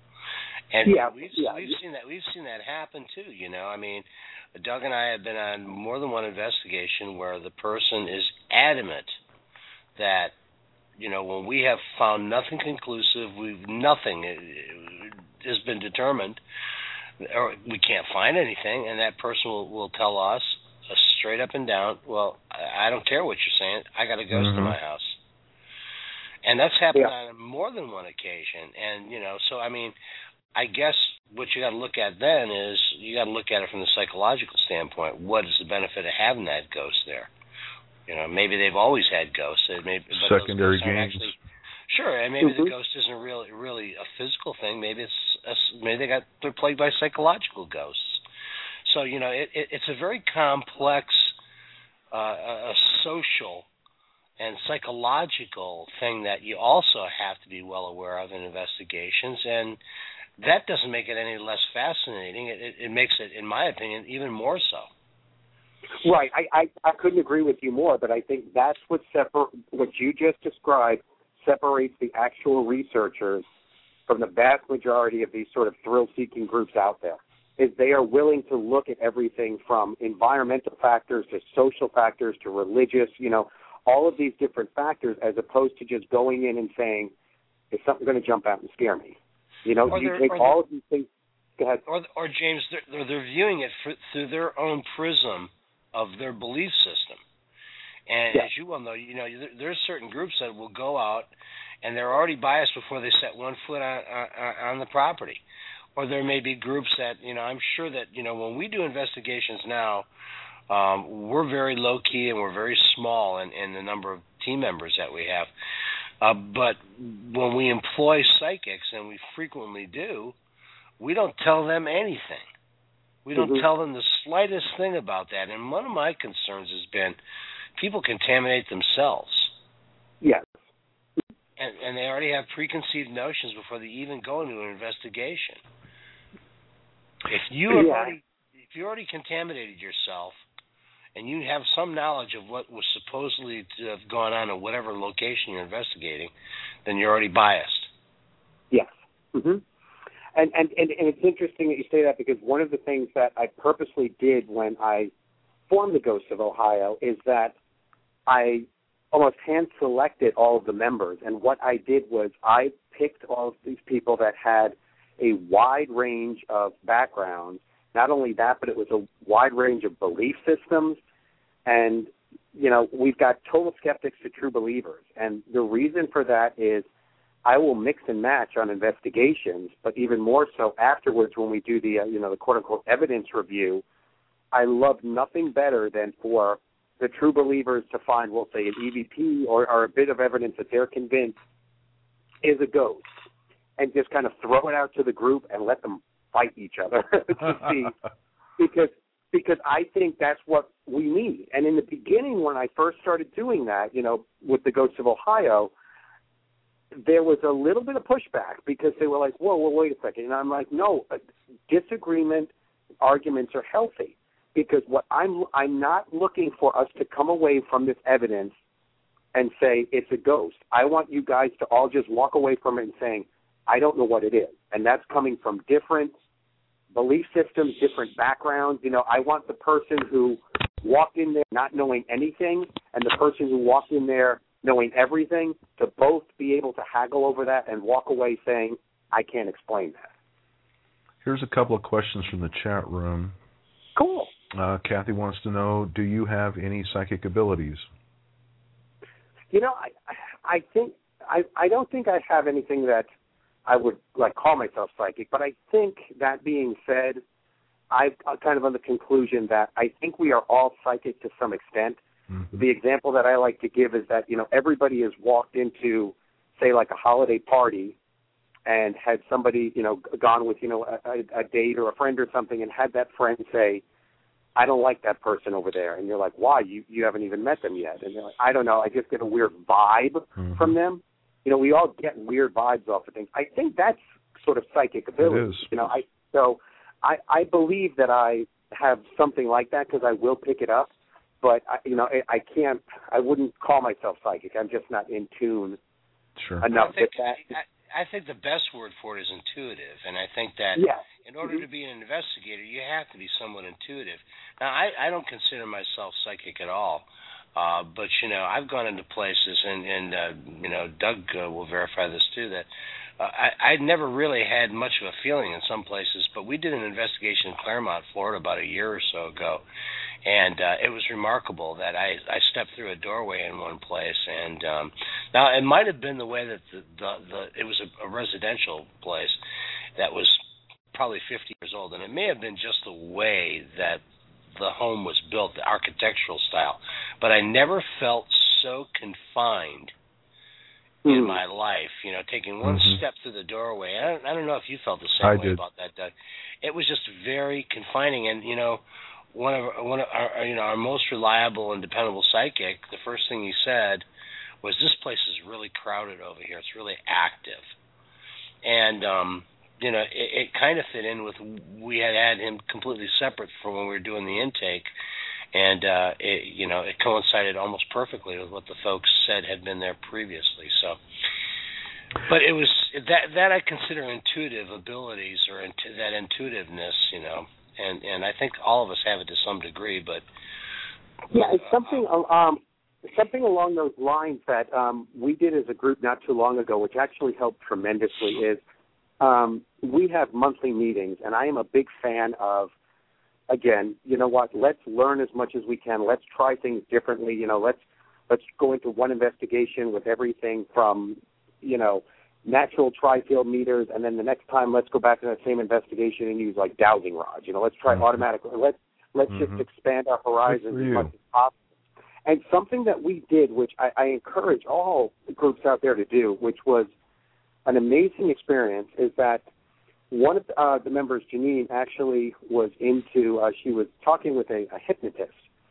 And yeah, we've yeah. we've seen that we've seen that happen too. You know, I mean, Doug and I have been on more than one investigation where the person is adamant that, you know, when we have found nothing conclusive, we've nothing has been determined, or we can't find anything, and that person will, will tell us uh, straight up and down, well, I, I don't care what you're saying, I got a ghost Mm-hmm. in my house. And that's happened Yeah. on more than one occasion. And, you know, so, I mean, I guess what you got to look at then is you got to look at it from the psychological standpoint. What is the benefit of having that ghost there? You know, maybe they've always had ghosts. Maybe, but Secondary those ghosts aren't gains. actually, sure, and maybe Mm-hmm. the ghost isn't really really a physical thing. Maybe it's a, maybe they got they're plagued by psychological ghosts. So you know, it, it, it's a very complex, uh, a social and psychological thing that you also have to be well aware of in investigations, and that doesn't make it any less fascinating. It, it, it makes it, in my opinion, even more so. Right. I, I, I couldn't agree with you more, but I think that's what separ- what you just described separates the actual researchers from the vast majority of these sort of thrill-seeking groups out there, is they are willing to look at everything from environmental factors to social factors to religious, you know, all of these different factors, as opposed to just going in and saying, is something going to jump out and scare me? You know, Or you they're- take or all of these things. Go ahead. Or, or James, they're, they're, they're viewing it for, through their own prism of their belief system. And Yeah. as you well know, you know, there, there's certain groups that will go out and they're already biased before they set one foot on, on, on the property. Or there may be groups that, you know, I'm sure that, you know, when we do investigations now, Um, we're very low-key and we're very small in, in the number of team members that we have. Uh, but when we employ psychics, and we frequently do, we don't tell them anything. We don't mm-hmm. tell them the slightest thing about that. And one of my concerns has been people contaminate themselves. Yes. And, and they already have preconceived notions before they even go into an investigation. If you have yeah. already, if you already contaminated yourself, and you have some knowledge of what was supposedly to have gone on in whatever location you're investigating, then you're already biased. Yes. Mm-hmm. And, and, and, and it's interesting that you say that, because one of the things that I purposely did when I formed the Ghosts of Ohio is that I almost hand-selected all of the members. And what I did was I picked all of these people that had a wide range of backgrounds. Not only that, but it was a wide range of belief systems. And, you know, we've got total skeptics to true believers. And the reason for that is I will mix and match on investigations, but even more so afterwards when we do the, uh, you know, the quote-unquote evidence review. I love nothing better than for the true believers to find, we'll say, an E V P or, or a bit of evidence that they're convinced is a ghost, and just kind of throw it out to the group and let them fight each other to see, because because I think that's what we need. And in the beginning, when I first started doing that, you know, with the Ghosts of Ohio, there was a little bit of pushback because they were like, whoa, whoa, wait a second. And I'm like, no, disagreement, arguments are healthy, because what I'm I'm not looking for us to come away from this evidence and say it's a ghost. I want you guys to all just walk away from it and saying, I don't know what it is. And that's coming from different belief systems, different backgrounds. You know, I want the person who walked in there not knowing anything and the person who walked in there knowing everything to both be able to haggle over that and walk away saying, I can't explain that. Here's a couple of questions from the chat room. Cool. Uh, Kathy wants to know, do you have any psychic abilities? You know, I I think I, I don't think I have anything that I would like call myself psychic, but I think that being said, I've kind of on the conclusion that I think we are all psychic to some extent. Mm-hmm. The example that I like to give is that, you know, everybody has walked into, say, like a holiday party and had somebody, you know, gone with, you know, a, a date or a friend or something and had that friend say, I don't like that person over there. And you're like, why? You, you haven't even met them yet. And they're like, I don't know. I just get a weird vibe mm-hmm. from them. You know, we all get weird vibes off of things. I think that's sort of psychic ability. It is. You know, I so I, I believe that I have something like that because I will pick it up. But I, you know, I, I can't. I wouldn't call myself psychic. I'm just not in tune sure. enough I think, with that. I, I think the best word for it is intuitive, and I think that yeah. in order mm-hmm. to be an investigator, you have to be somewhat intuitive. Now, I, I don't consider myself psychic at all. Uh, but, you know, I've gone into places, and, and uh, you know, Doug uh, will verify this too, that uh, I, I'd never really had much of a feeling in some places, but we did an investigation in Claremont, Florida about a year or so ago, and uh, it was remarkable that I, I stepped through a doorway in one place, and um, now it might have been the way that the, the, the it was a, a residential place that was probably fifty years old, and it may have been just the way that the home was built, the architectural style, but I never felt so confined mm. in my life. You know, taking one mm-hmm. step through the doorway. I don't, I don't know if you felt the same I way did. about that, Doug. It was just very confining, and you know, one of one of our, you know, our most reliable and dependable psychic, the first thing he said was, "This place is really crowded over here. It's really active," and um. You know, it, it kind of fit in with, we had had him completely separate from when we were doing the intake, and, uh, it, you know, it coincided almost perfectly with what the folks said had been there previously. So, but it was, that that I consider intuitive abilities, or intu- that intuitiveness, you know, and, and I think all of us have it to some degree, but... Yeah, it's something, uh, um, something along those lines that um, we did as a group not too long ago, which actually helped tremendously, is Um, we have monthly meetings, and I am a big fan of, again, you know what, let's learn as much as we can. Let's try things differently. You know, let's let's go into one investigation with everything from, you know, natural tri-field meters, and then the next time let's go back to that same investigation and use, like, dowsing rods. You know, let's try mm-hmm. automatic. Let's, Let's mm-hmm. just expand our horizons as much as possible. And something that we did, which I, I encourage all groups out there to do, which was an amazing experience, is that one of uh, the members, Janine, actually was into, uh, she was talking with a, a hypnotist.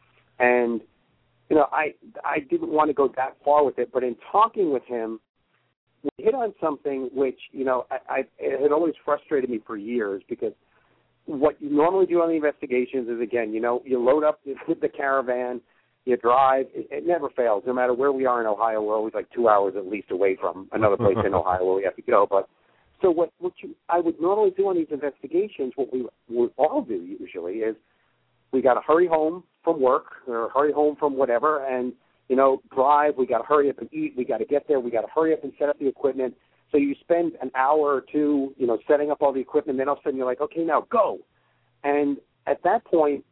And, you know, I I didn't want to go that far with it, but in talking with him, we hit on something which, you know, I, I, it had always frustrated me for years, because what you normally do on the investigations is, again, you know, you load up the caravan, you drive. It, it never fails. No matter where we are in Ohio, we're always like two hours at least away from another place in Ohio where we have to go. But so what, what you, I would normally do on these investigations, what we would all do usually is we got to hurry home from work or hurry home from whatever and, you know, drive. We got to hurry up and eat. We got to get there. We got to hurry up and set up the equipment. So you spend an hour or two, you know, setting up all the equipment. Then all of a sudden you're like, okay, now go. And at that point,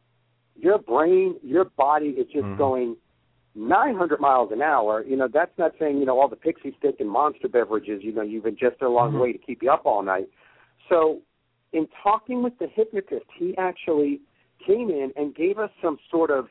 your brain, your body is just mm-hmm. going nine hundred miles an hour. You know, that's not saying, you know, all the Pixie Stick and Monster beverages, you know, you've ingested along mm-hmm. the way to keep you up all night. So in talking with the hypnotist, he actually came in and gave us some sort of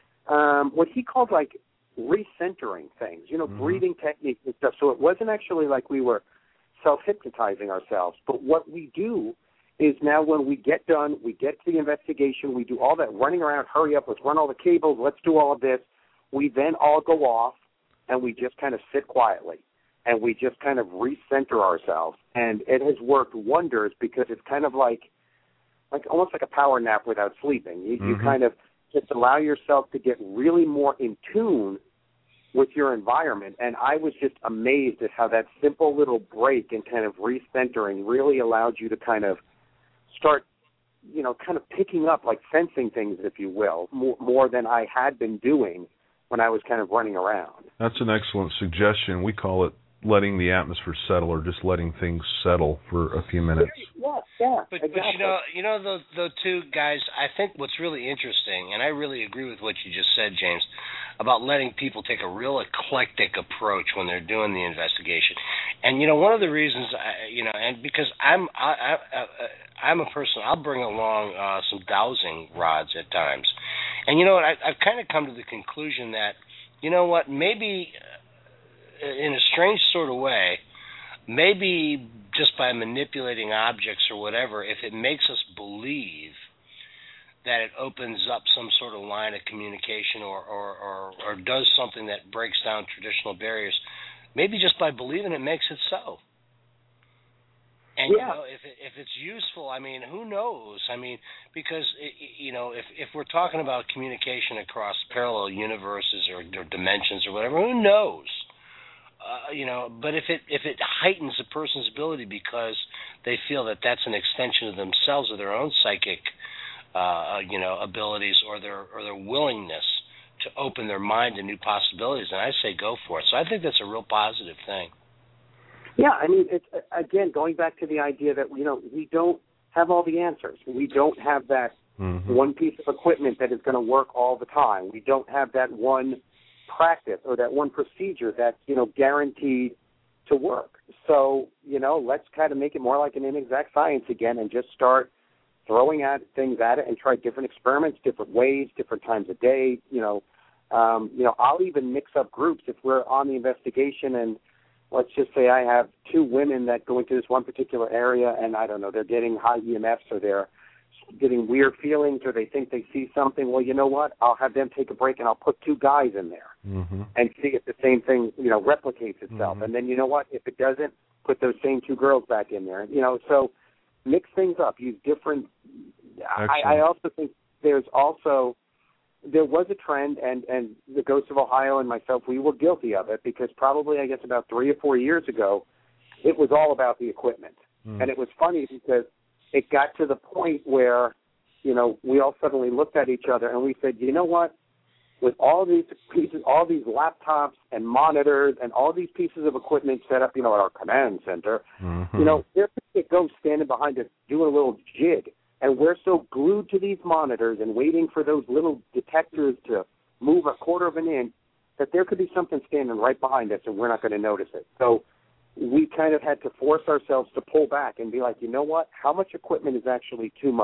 um, what he called like recentering things, you know, mm-hmm. breathing techniques and stuff. So it wasn't actually like we were self-hypnotizing ourselves. But what we do is now when we get done, we get to the investigation, we do all that running around, hurry up, let's run all the cables, let's do all of this. We then all go off and we just kind of sit quietly and we just kind of recenter ourselves. And it has worked wonders because it's kind of like, like almost like a power nap without sleeping. You, mm-hmm. you kind of just allow yourself to get really more in tune with your environment. And I was just amazed at how that simple little break and kind of recentering really allowed you to kind of start, you know, kind of picking up, like sensing things, if you will, more, more than I had been doing when I was kind of running around. That's an excellent suggestion. We call it letting the atmosphere settle, or just letting things settle for a few minutes. Yeah, yeah, but, exactly. but you know, you know, those, those two guys, I think what's really interesting, and I really agree with what you just said, James, about letting people take a real eclectic approach when they're doing the investigation. And, you know, one of the reasons, I, you know, and because I'm I, I, I, I'm a person, I'll bring along uh, some dowsing rods at times. And, you know what, I, I've kind of come to the conclusion that, you know what, maybe in a strange sort of way, maybe just by manipulating objects or whatever, if it makes us believe that it opens up some sort of line of communication or, or, or, or does something that breaks down traditional barriers, maybe just by believing it makes it so. And, yeah. you know, if it, if it's useful, I mean, who knows? I mean, because, it, you know, if, if we're talking about communication across parallel universes or, or dimensions or whatever, who knows? Uh, you know, but if it if it heightens a person's ability because they feel that that's an extension of themselves or their own psychic, uh, you know, abilities or their or their willingness to open their mind to new possibilities, then I say go for it. So I think that's a real positive thing. Yeah, I mean, it's, again, going back to the idea that, you know, we don't have all the answers. We don't have that mm-hmm. one piece of equipment that is going to work all the time. We don't have that one practice or that one procedure that's, you know, guaranteed to work. So, you know, let's kind of make it more like an inexact science again and just start throwing at things at it and try different experiments, different ways, different times of day. You know, um, you know, I'll even mix up groups if we're on the investigation and let's just say I have two women that go into this one particular area and, I don't know, they're getting high E M Fs or they're getting weird feelings or they think they see something. Well, you know what? I'll have them take a break and I'll put two guys in there mm-hmm. and see if the same thing, you know, replicates itself. Mm-hmm. And then, you know what? If it doesn't, put those same two girls back in there. You know, so mix things up. Use different. I, I also think there's also there was a trend, and, and the Ghosts of Ohio and myself, we were guilty of it because probably, I guess, about three or four years ago, it was all about the equipment. Mm. And it was funny because it got to the point where, you know, we all suddenly looked at each other and we said, you know what? With all these pieces, all these laptops and monitors and all these pieces of equipment set up, you know, at our command center, mm-hmm. you know, there could go standing behind us doing a little jig. And we're so glued to these monitors and waiting for those little detectors to move a quarter of an inch that there could be something standing right behind us and we're not going to notice it. So we kind of had to force ourselves to pull back and be like, you know what, how much equipment is actually too much?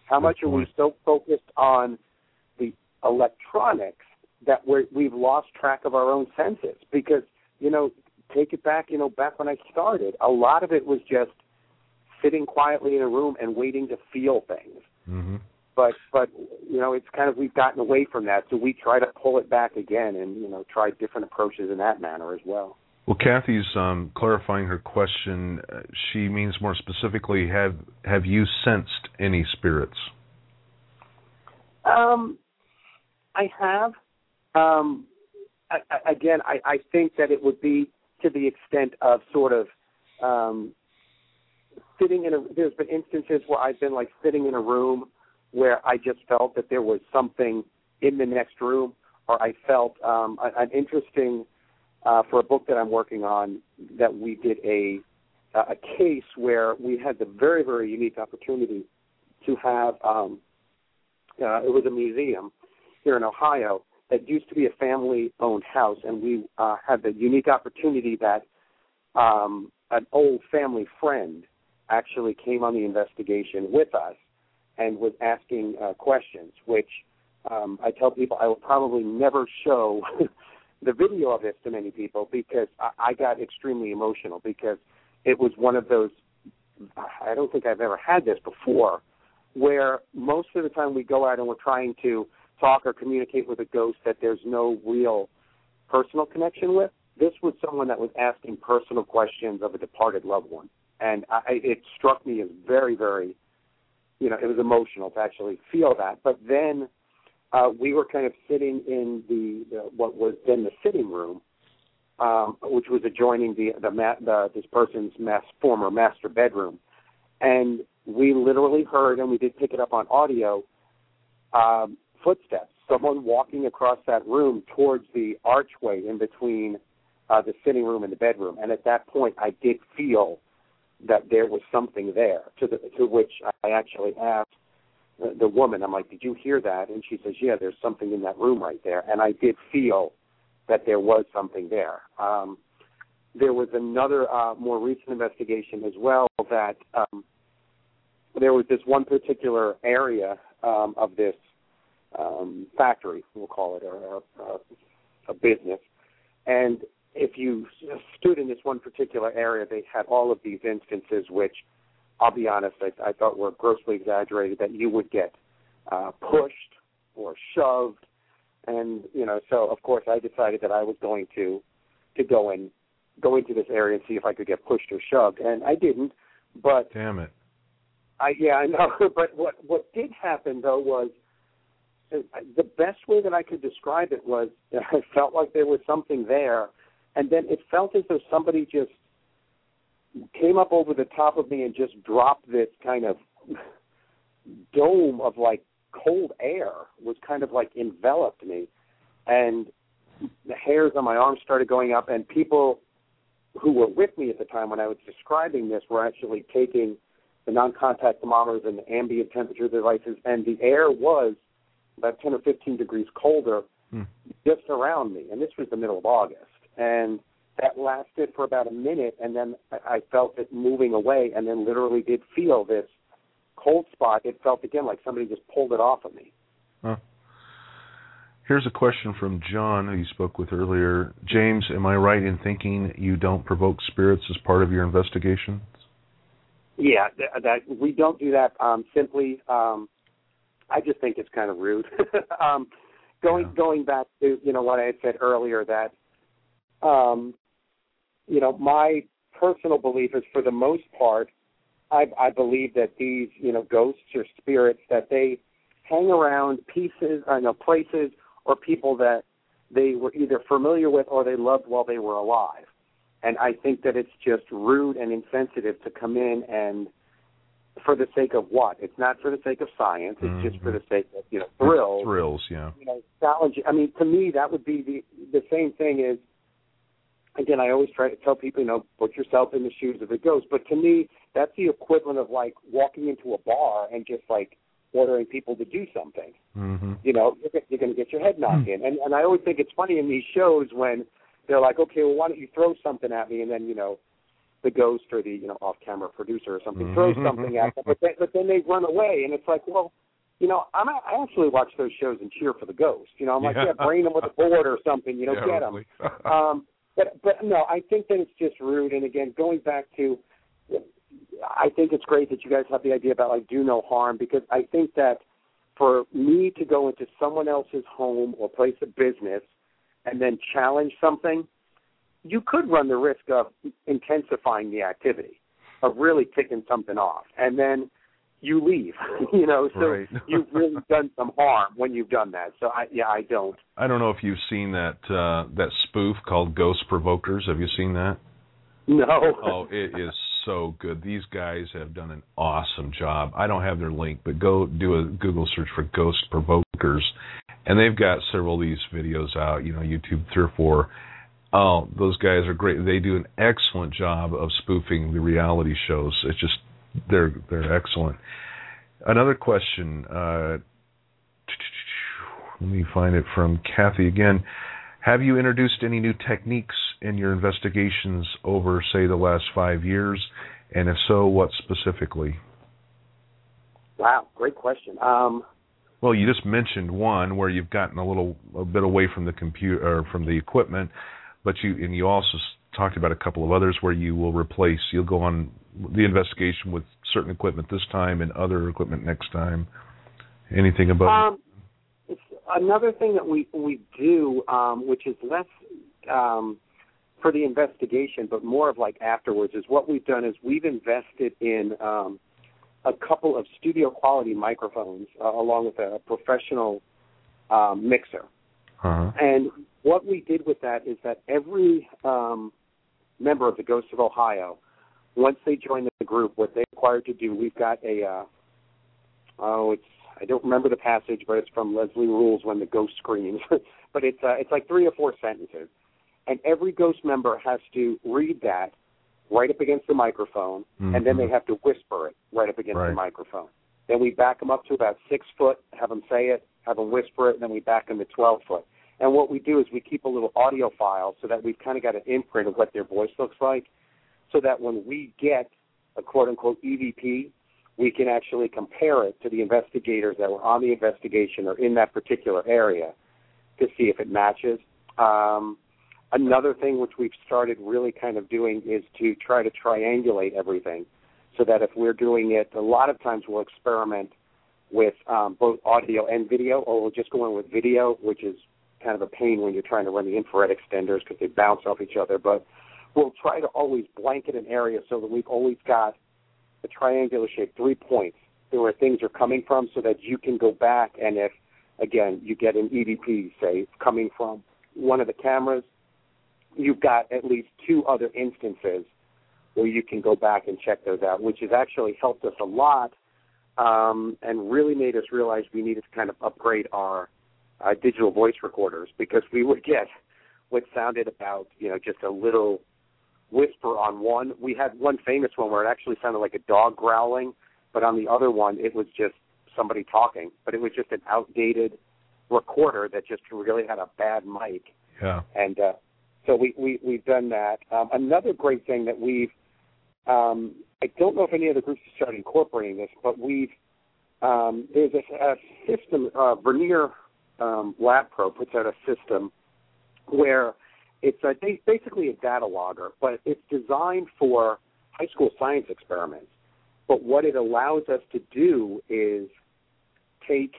How Good much are point. we so focused on the electronics that we're, we've lost track of our own senses? Because, you know, take it back, you know, back when I started, a lot of it was just sitting quietly in a room and waiting to feel things. Mm-hmm. But, but you know, it's kind of, we've gotten away from that, so we try to pull it back again and, you know, try different approaches in that manner as well. Well, Kathy's um, clarifying her question. Uh, she means more specifically, have have you sensed any spirits? Um, I have. Um, I, I, again, I, I think that it would be to the extent of sort of um, sitting in a, there's been instances where I've been like sitting in a room where I just felt that there was something in the next room, or I felt um, an interesting, uh, for a book that I'm working on, that we did a a case where we had the very, very unique opportunity to have, um, uh, it was a museum here in Ohio that used to be a family-owned house, and we uh, had the unique opportunity that um, an old family friend actually came on the investigation with us and was asking uh, questions, which um, I tell people I will probably never show the video of this to many people because I, I got extremely emotional because it was one of those, I don't think I've ever had this before, where most of the time we go out and we're trying to talk or communicate with a ghost that there's no real personal connection with. This was someone that was asking personal questions of a departed loved one. And I, it struck me as very, very, you know, it was emotional to actually feel that. But then uh, we were kind of sitting in the, the what was then the sitting room, um, which was adjoining the the, ma- the this person's mas- former master bedroom, and we literally heard, and we did pick it up on audio, um, footsteps. Someone walking across that room towards the archway in between uh, the sitting room and the bedroom. And at that point, I did feel that there was something there, to the, to which I actually asked the, the woman, I'm like, did you hear that? And she says, yeah, there's something in that room right there. And I did feel that there was something there. Um, there was another uh, more recent investigation as well that um, there was this one particular area um, of this um, factory, we'll call it, or, or a business, and if you stood in this one particular area, they had all of these instances which, I'll be honest, I, I thought were grossly exaggerated, that you would get uh, pushed or shoved. And, you know, so, of course, I decided that I was going to to go in, go into this area and see if I could get pushed or shoved. And I didn't, but... Damn it. I, yeah, I know. But what, what did happen, though, was the best way that I could describe it was I felt like there was something there. And then it felt as though somebody just came up over the top of me and just dropped this kind of dome of, like, cold air, was kind of, like, enveloped me. And the hairs on my arms started going up, and people who were with me at the time when I was describing this were actually taking the non-contact thermometers and the ambient temperature devices, and the air was about ten or fifteen degrees colder hmm. just around me. And this was the middle of August. And that lasted for about a minute, and then I felt it moving away, and then literally did feel this cold spot. It felt, again, like somebody just pulled it off of me. Huh. Here's a question from John, who you spoke with earlier. James, am I right in thinking you don't provoke spirits as part of your investigations? Yeah, that, that we don't do that. Um, simply, um, I just think it's kind of rude. um, going yeah. going back to, you know, what I had said earlier, that Um, you know, my personal belief is, for the most part, I, I believe that these, you know, ghosts or spirits, that they hang around pieces, I know, places or people that they were either familiar with or they loved while they were alive. And I think that it's just rude and insensitive to come in and, for the sake of what? It's not for the sake of science. It's mm-hmm. just for the sake of, you know, thrills. Thrills, yeah. You know, challenge. I mean, to me, that would be the the same thing as, again, I always try to tell people, you know, put yourself in the shoes of a ghost. But to me, that's the equivalent of, like, walking into a bar and just, like, ordering people to do something. Mm-hmm. You know, you're, you're going to get your head knocked mm-hmm. in. And, and I always think it's funny in these shows when they're like, okay, well, why don't you throw something at me? And then, you know, the ghost or the, you know, off-camera producer or something throws something at them, but then, but then they run away, and it's like, well, you know, I'm, I actually watch those shows and cheer for the ghost. You know, I'm like, yeah, yeah brain them with a board or something, you know, yeah, get them. um, but, but, no, I think that it's just rude, and, again, going back to, I think it's great that you guys have the idea about, like, do no harm, because I think that for me to go into someone else's home or place of business and then challenge something, you could run the risk of intensifying the activity, of really ticking something off. And then you leave, you know, so right. You've really done some harm when you've done that. So, I, yeah, I don't. I don't know if you've seen that uh, that spoof called Ghost Provokers. Have you seen that? No. Oh, it is so good. These guys have done an awesome job. I don't have their link, but go do a Google search for Ghost Provokers, and they've got several of these videos out, you know, YouTube, three or four. Oh, those guys are great. They do an excellent job of spoofing the reality shows. It's just, they're they're excellent. Another question, uh, let me find it from Kathy again. Have you introduced any new techniques in your investigations over, say, the last five years? And if so, what specifically? Wow, great question. Um, well, you just mentioned one where you've gotten a little a bit away from the computer or from the equipment, but you and you also talked about a couple of others where you will replace. You'll go on the investigation with certain equipment this time and other equipment next time. Anything about? Um, it's another thing that we we do, um, which is less um, for the investigation, but more of like afterwards. Is what we've done is we've invested in um, a couple of studio quality microphones uh, along with a professional um, mixer. Uh-huh. And what we did with that is that every um, member of the Ghosts of Ohio, once they join the group, what they're required to do, we've got a, uh, oh, it's, I don't remember the passage, but it's from Leslie Rules When the Ghost Screams. But it's uh, it's like three or four sentences. And every ghost member has to read that right up against the microphone, mm-hmm. and then they have to whisper it right up against right. the microphone. Then we back them up to about six foot, have them say it, have them whisper it, and then we back them to twelve foot. And what we do is we keep a little audio file so that we've kind of got an imprint of what their voice looks like, so that when we get a quote-unquote E V P, we can actually compare it to the investigators that were on the investigation or in that particular area to see if it matches. Um, another thing which we've started really kind of doing is to try to triangulate everything, so that if we're doing it, a lot of times we'll experiment with um, both audio and video, or we'll just go in with video, which is kind of a pain when you're trying to run the infrared extenders because they bounce off each other. But we'll try to always blanket an area so that we've always got a triangular shape, three points where things are coming from, so that you can go back and if, again, you get an E V P, say, coming from one of the cameras, you've got at least two other instances where you can go back and check those out, which has actually helped us a lot um, and really made us realize we needed to kind of upgrade our uh, digital voice recorders, because we would get what sounded about, you know, just a little whisper on one. We had one famous one where it actually sounded like a dog growling, but on the other one it was just somebody talking, but it was just an outdated recorder that just really had a bad mic. Yeah. And uh, so we, we, we've done that. Um, another great thing that we've, um, I don't know if any other groups have started incorporating this, but we've, um, there's a, a system, uh, Vernier um, Lab Pro puts out a system where it's a, basically a data logger, but it's designed for high school science experiments. But what it allows us to do is take,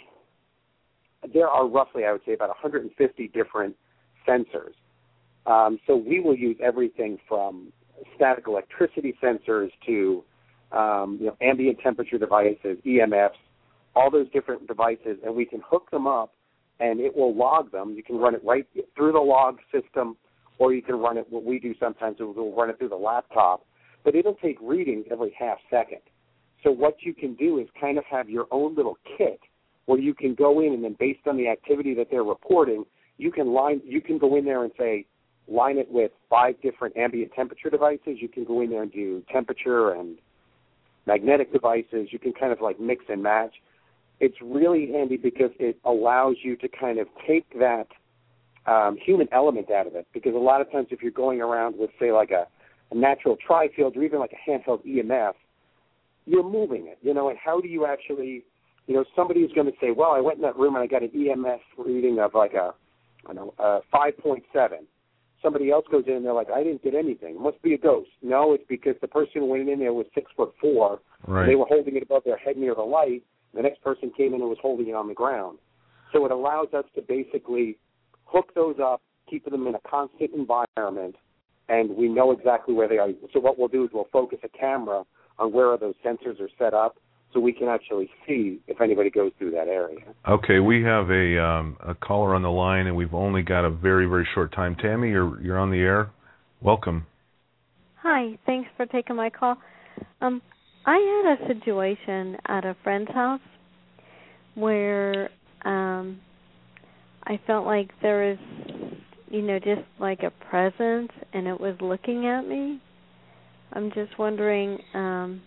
there are roughly, I would say, about one hundred fifty different sensors. Um, so we will use everything from static electricity sensors to um, you know, ambient temperature devices, E M Fs, all those different devices, and we can hook them up, and it will log them. You can run it right through the log system, or you can run it, what we do sometimes is we'll run it through the laptop, but it'll take readings every half second. So what you can do is kind of have your own little kit where you can go in and then based on the activity that they're reporting, you can line, you can go in there and say, line it with five different ambient temperature devices. You can go in there and do temperature and magnetic devices. You can kind of like mix and match. It's really handy because it allows you to kind of take that um, human element out of it, because a lot of times if you're going around with, say, like a a natural tri-field or even like a handheld E M F, you're moving it, you know, and how do you actually, you know, somebody is going to say, well, I went in that room and I got an E M F reading of like a, I don't know, a five point seven. Somebody else goes in and they're like, I didn't get anything. It must be a ghost. No, it's because the person who went in there was six foot four. Right. And they were holding it above their head near the light. The next person came in and was holding it on the ground. So it allows us to basically hook those up, keep them in a constant environment, and we know exactly where they are. So what we'll do is we'll focus a camera on where those sensors are set up so we can actually see if anybody goes through that area. Okay, we have a um, a caller on the line, and we've only got a very, very short time. Tammy, you're you're on the air. Welcome. Hi, thanks for taking my call. Um, I had a situation at a friend's house where um, I felt like there was, you know, just like a presence, and it was looking at me. I'm just wondering... Um,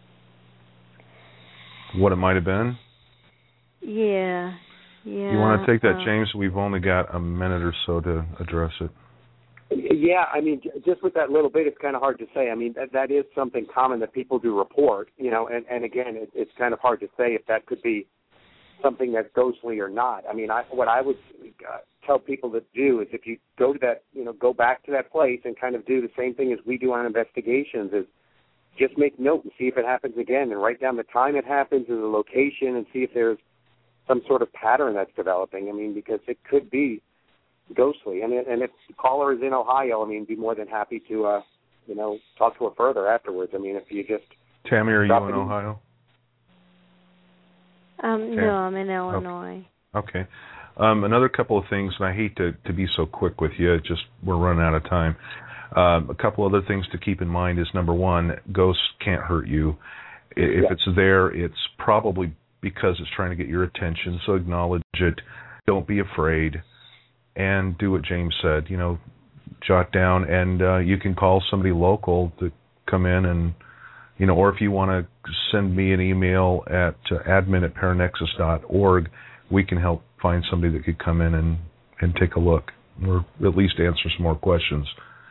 what it might have been? Yeah, yeah. You want to take that, um, James? We've only got a minute or so to address it. Yeah, I mean, just with that little bit, it's kind of hard to say. I mean, that, that is something common that people do report, you know, and, and again, it, it's kind of hard to say if that could be something that's ghostly or not. I mean, I, what I would uh, tell people to do is if you go to that, you know, go back to that place and kind of do the same thing as we do on investigations is just make note and see if it happens again and write down the time it happens and the location and see if there's some sort of pattern that's developing. I mean, because it could be ghostly. And, and if the caller is in Ohio, I mean, be more than happy to, uh, you know, talk to her further afterwards. I mean, if you just... Tammy, are you in Ohio? Um, no, I'm in Illinois. Okay. okay. Um, another couple of things, and I hate to, to be so quick with you, just we're running out of time. Um, a couple other things to keep in mind is, number one, ghosts can't hurt you. If yeah. it's there, it's probably because it's trying to get your attention, so acknowledge it. Don't be afraid, and do what James said. You know, jot down, and uh, you can call somebody local to come in and, you know, or if you want to send me an email at uh, admin at paranexus dot org, we can help find somebody that could come in and, and take a look, or at least answer some more questions.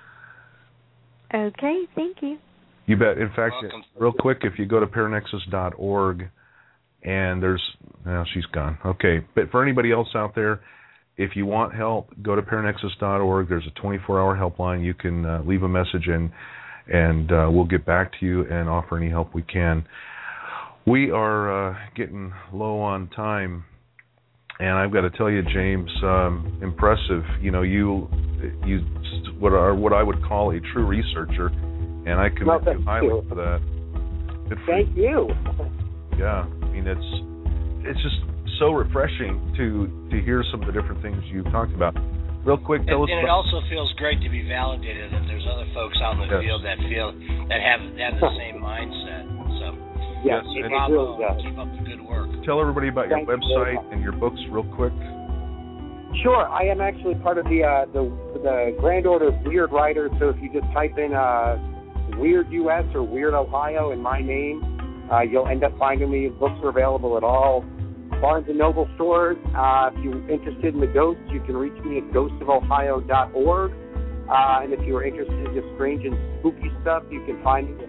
Okay, thank you. You bet. In fact, real quick, if you go to paranexus dot org, and there's, now she's gone. Okay, but for anybody else out there, if you want help, go to paranexus dot org. There's a twenty-four hour helpline. You can uh, leave a message, and and uh, we'll get back to you and offer any help we can. We are uh, getting low on time, and I've got to tell you, James, um, impressive. You know, you you what are what I would call a true researcher, and I commend well, you highly you. for that. Good for thank you. Yeah, I mean it's it's just so refreshing to to hear some of the different things you've talked about. Real quick, tell and, us. And it about... also feels great to be validated that there's other folks out in the yes. field that feel that have have the same mindset. So yes, yes, bravo, really keep up the good work. Tell everybody about Thank your you website and your books, real quick. Sure, I am actually part of the uh, the the Grand Order of Weird Writers. So if you just type in uh, Weird U S or Weird Ohio and my name, uh, you'll end up finding me. Books are available at all Barnes and Noble stores. Uh, if you're interested in the ghosts, you can reach me at ghosts of ohio dot org. Uh, and if you're interested in just strange and spooky stuff, you can find me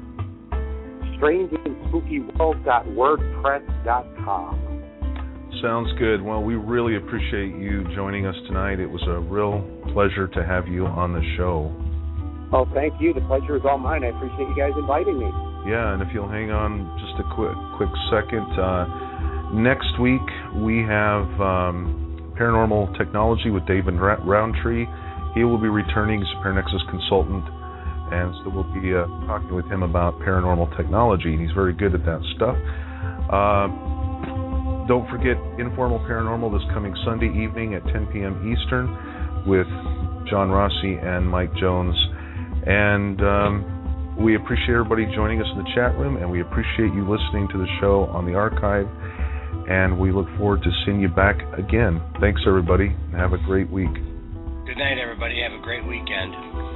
at strange and spooky world dot wordpress dot com. Sounds good. Well, we really appreciate you joining us tonight. It was a real pleasure to have you on the show. Oh, thank you. The pleasure is all mine. I appreciate you guys inviting me. Yeah, and if you'll hang on just a quick quick second, uh, next week we have um, Paranormal Technology with David Roundtree. He will be returning as a Paranexus consultant, and so we'll be uh, talking with him about paranormal technology, and he's very good at that stuff. Uh, Don't forget Informal Paranormal this coming Sunday evening at ten p.m. Eastern with John Rossi and Mike Jones. And um, we appreciate everybody joining us in the chat room, and we appreciate you listening to the show on the archive. And we look forward to seeing you back again. Thanks, everybody, and have a great week. Good night, everybody. Have a great weekend.